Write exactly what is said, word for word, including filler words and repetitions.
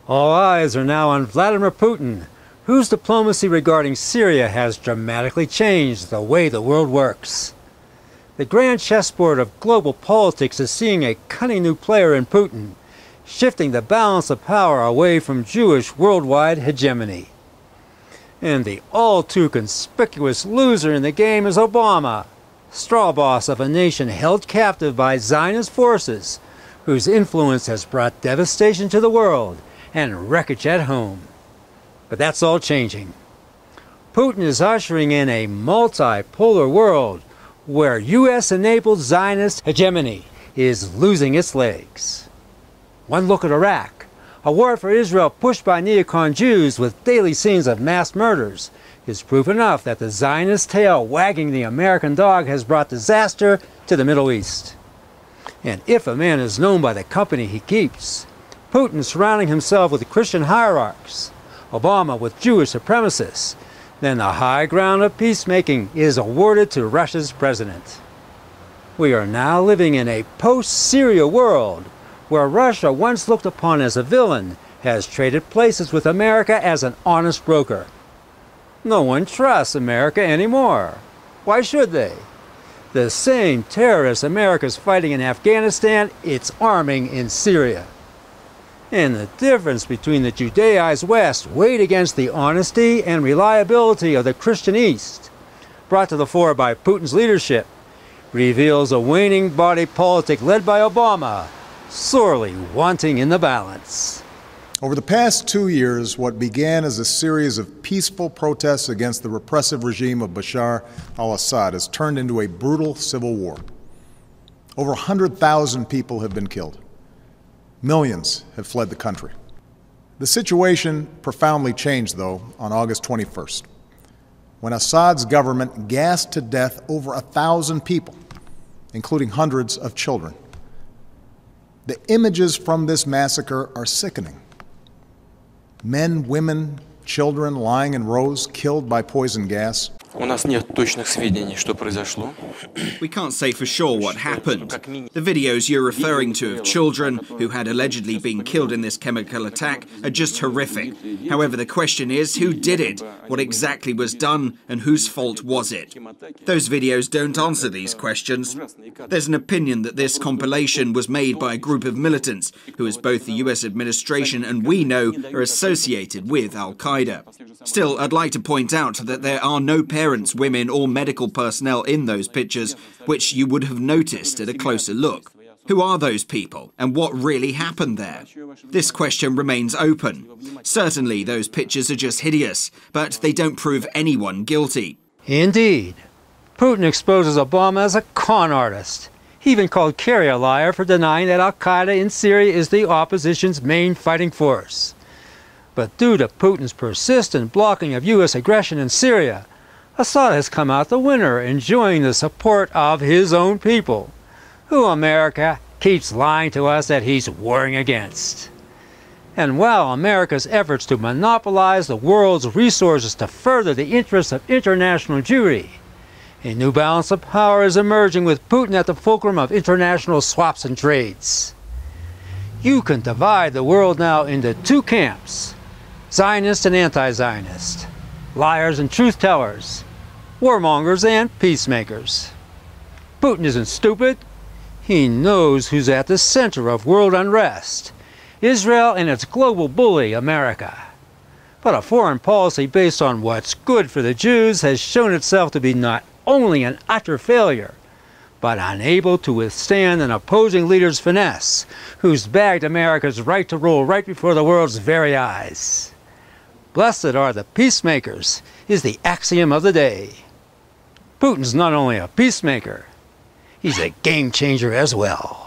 All eyes are now on Vladimir Putin, whose diplomacy regarding Syria has dramatically changed the way the world works. The grand chessboard of global politics is seeing a cunning new player in Putin, shifting the balance of power away from Jewish worldwide hegemony. And the all-too conspicuous loser in the game is Obama, straw boss of a nation held captive by Zionist forces, whose influence has brought devastation to the world and wreckage at home. But that's all changing. Putin is ushering in a multipolar world where U S-enabled Zionist hegemony is losing its legs. One look at Iraq, a war for Israel pushed by neocon Jews with daily scenes of mass murders, is proof enough that the Zionist tail wagging the American dog has brought disaster to the Middle East. And if a man is known by the company he keeps, Putin surrounding himself with Christian hierarchs, Obama with Jewish supremacists, then the high ground of peacemaking is awarded to Russia's president. We are now living in a post-Syria world where Russia, once looked upon as a villain, has traded places with America as an honest broker. No one trusts America anymore. Why should they? The same terrorists America's fighting in Afghanistan, it's arming in Syria. And the difference between the Judaized West weighed against the honesty and reliability of the Christian East, brought to the fore by Putin's leadership, reveals a waning body politic led by Obama, sorely wanting in the balance. Over the past two years, what began as a series of peaceful protests against the repressive regime of Bashar al-Assad has turned into a brutal civil war. Over one hundred thousand people have been killed. Millions have fled the country. The situation profoundly changed, though, on August twenty-first, when Assad's government gassed to death over a thousand people, including hundreds of children. The images from this massacre are sickening. Men, women, children lying in rows, killed by poison gas. У нас нет точных сведений, что произошло. We can't say for sure what happened. The videos you're referring to of children who had allegedly been killed in this chemical attack are just horrific. However, the question is, who did it? What exactly was done, and whose fault was it? Those videos don't answer these questions. There's an opinion that this compilation was made by a group of militants who, as both the U S administration and we know, are associated with Al-Qaeda. Still, I'd like to point out that there are no parents, women or medical personnel in those pictures, which you would have noticed at a closer look. Who are those people, and what really happened there? This question remains open. Certainly, those pictures are just hideous, but they don't prove anyone guilty. Indeed. Putin exposes Obama as a con artist. He even called Kerry a liar for denying that Al-Qaeda in Syria is the opposition's main fighting force. But due to Putin's persistent blocking of U S aggression in Syria, Assad has come out the winner, enjoying the support of his own people, who America keeps lying to us that he's warring against. And while America's efforts to monopolize the world's resources to further the interests of international Jewry, a new balance of power is emerging with Putin at the fulcrum of international swaps and trades. You can divide the world now into two camps, Zionist and anti-Zionist, liars and truth-tellers, warmongers and peacemakers. Putin isn't stupid. He knows who's at the center of world unrest, Israel and its global bully, America. But a foreign policy based on what's good for the Jews has shown itself to be not only an utter failure, but unable to withstand an opposing leader's finesse, who's bagged America's right to rule right before the world's very eyes. Blessed are the peacemakers is the axiom of the day. Putin's not only a peacemaker, he's a game changer as well.